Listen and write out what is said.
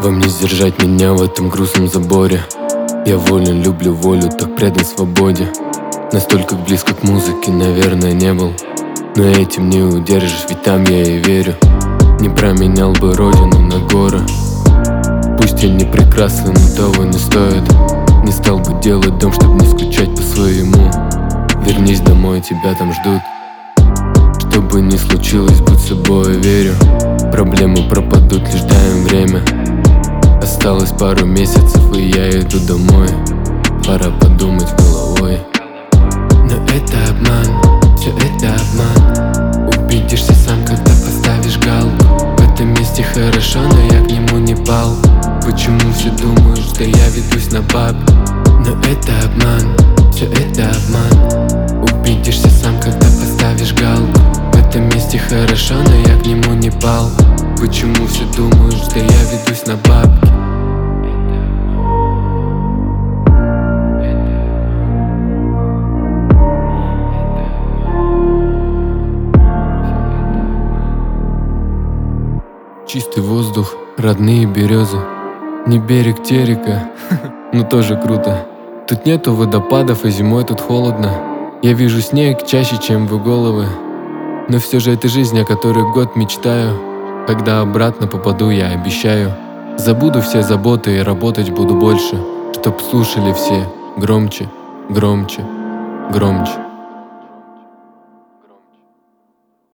Вам не сдержать меня в этом грустном заборе. Я волен, люблю волю, так предан свободе. Настолько близко к музыке, наверное, не был. Но этим не удержишь, ведь там я и верю. Не променял бы родину на горы. Пусть я не прекрасен, но того не стоит. Не стал бы делать дом, чтобы не скучать по своему. Вернись домой, тебя там ждут. Что бы ни случилось, будь собой, верю. Проблемы пропадут, лишь дай им время. Осталось пару месяцев, и я иду домой. Пора подумать головой. Но это обман, все это обман. Убедишься сам, когда поставишь галку. В этом месте хорошо, но я к нему не пал. Почему все думают, что я ведусь на баб? Но это обман, все это обман. Убедишься сам, когда поставишь галку. В этом месте хорошо, но я к нему не пал. Почему все думают, что я ведусь на бабки? Чистый воздух, родные березы. Не берег терека, но тоже круто. Тут нету водопадов, и зимой тут холодно. Я вижу снег чаще, чем вы головы. Но все же это жизнь, о которой год мечтаю. Когда обратно попаду, я обещаю. Забуду все заботы и работать буду больше, чтоб слушали все громче, громче, громче.